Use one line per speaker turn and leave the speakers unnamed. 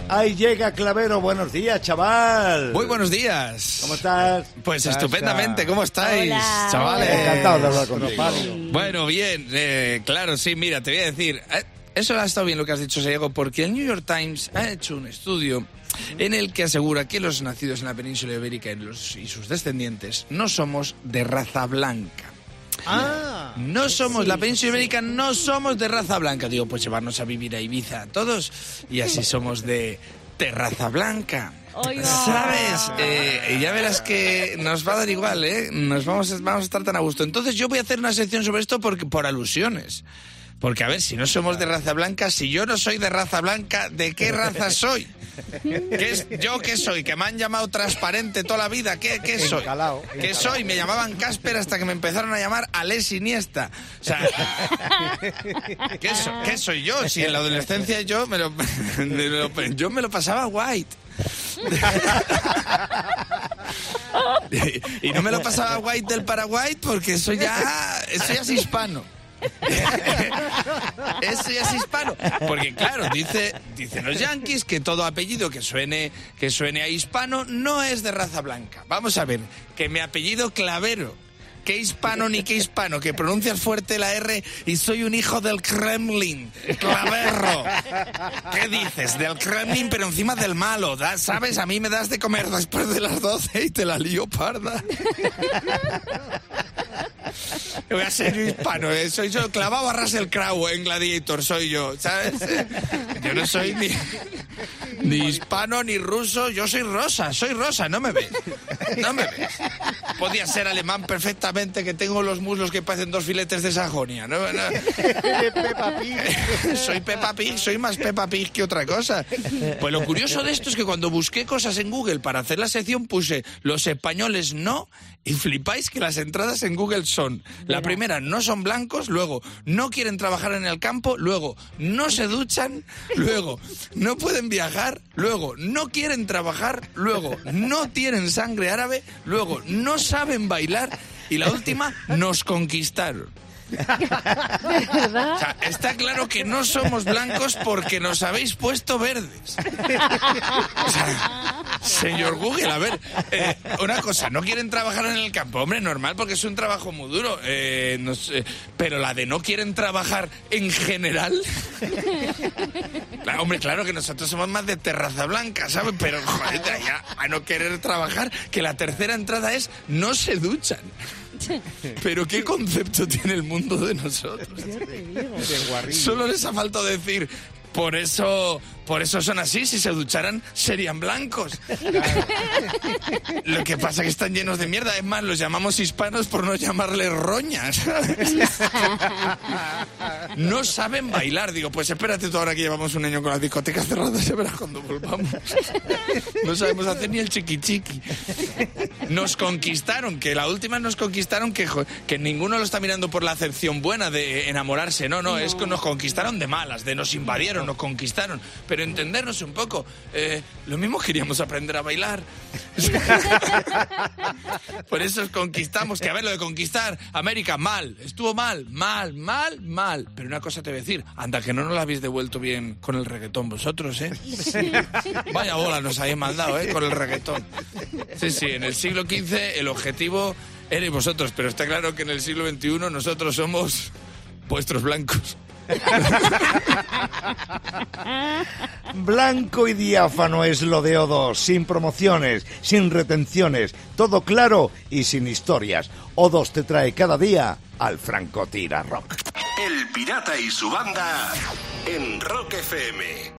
Ahí llega Clavero, buenos días, chaval.
Muy buenos días.
¿Cómo estás?
Pues estupendamente, ¿cómo estáis,
Hola.
chavales?
Encantado de hablar contigo.
Bueno, bien, claro, sí, mira, te voy a decir, eso ha estado bien lo que has dicho, Diego, porque el New York Times ha hecho un estudio en el que asegura que los nacidos en la península ibérica y sus descendientes no somos de raza blanca. No somos, la península ibérica no somos de raza blanca. Digo, pues llevarnos a vivir a Ibiza a todos y así somos de raza blanca. ¿Sabes? Ya verás que nos va a dar igual, ¿eh? Vamos a estar tan a gusto. Entonces yo voy a hacer una sección sobre esto por alusiones. Porque, a ver, si no somos de raza blanca, si yo no soy de raza blanca, ¿de qué raza soy? ¿Yo qué soy? ¿Que me han llamado transparente toda la vida? ¿Qué soy? ¿Qué soy? Me llamaban Casper hasta que me empezaron a llamar Alex Iniesta. O sea, ¿qué soy yo? Si en la adolescencia yo me lo pasaba white. Y no me lo pasaba white del Paraguay porque eso ya es hispano. Eso ya es hispano. Porque claro, dicen los yanquis que todo apellido que suene a hispano no es de raza blanca. Vamos a ver, que mi apellido Clavero, qué hispano ni qué hispano, que pronuncias fuerte la R y soy un hijo del Kremlin, Claverro. ¿Qué dices? Del Kremlin, pero encima del malo, ¿sabes? A mí me das de comer después de las 12 y te la lío parda. Voy a ser hispano, soy yo, clavado a Russell Crowe en Gladiator, soy yo, ¿sabes? Yo no soy ni hispano ni ruso, yo soy rosa, no me ves. Podía ser alemán perfectamente, que tengo los muslos que parecen 2 filetes de Sajonia, ¿no?
Peppa Pig.
Soy Peppa Pig, soy más Peppa Pig que otra cosa. Pues lo curioso de esto es que cuando busqué cosas en Google para hacer la sección puse los españoles no, y flipáis que las entradas en Google son: la primera, no son blancos; luego, no quieren trabajar en el campo; luego, no se duchan; luego, no pueden viajar; luego, no quieren trabajar; luego, no tienen sangre árabe; luego, no saben bailar; y la última, nos conquistaron.
¿De verdad?
O sea, está claro que no somos blancos porque nos habéis puesto verdes. O sea, señor Google, a ver, una cosa, no quieren trabajar en el campo, hombre, normal, porque es un trabajo muy duro, pero la de no quieren trabajar en general, claro, hombre, claro que nosotros somos más de terraza blanca, ¿sabes? Pero, joder, ya, a no querer trabajar, que la tercera entrada es no se duchan. Pero qué concepto tiene el mundo de nosotros. Solo les ha faltado decir: por eso son así, si se ducharan serían blancos. Lo que pasa es que están llenos de mierda. Es más, los llamamos hispanos por no llamarles roñas. No saben bailar. Digo, pues espérate tú, ahora que llevamos un año con las discotecas cerradas, ya verás cuando volvamos. No sabemos hacer ni el chiqui chiqui. Nos conquistaron, que la última nos conquistaron, que ninguno lo está mirando por la acepción buena de enamorarse. No, es que nos conquistaron de malas, de nos invadieron, nos conquistaron. Pero entendernos un poco, lo mismo queríamos aprender a bailar. Por eso conquistamos, que a ver, lo de conquistar América, mal, estuvo mal. Pero una cosa te voy a decir, anda que no nos la habéis devuelto bien con el reggaetón vosotros, ¿eh? Vaya bola nos habéis mandado, con el reggaetón. Sí, en el siglo XV el objetivo erais vosotros, pero está claro que en el siglo XXI nosotros somos vuestros blancos.
Blanco y diáfano es lo de O2, sin promociones, sin retenciones, todo claro y sin historias. O2 te trae cada día al Francotira Rock.
El Pirata y su banda en Rock FM.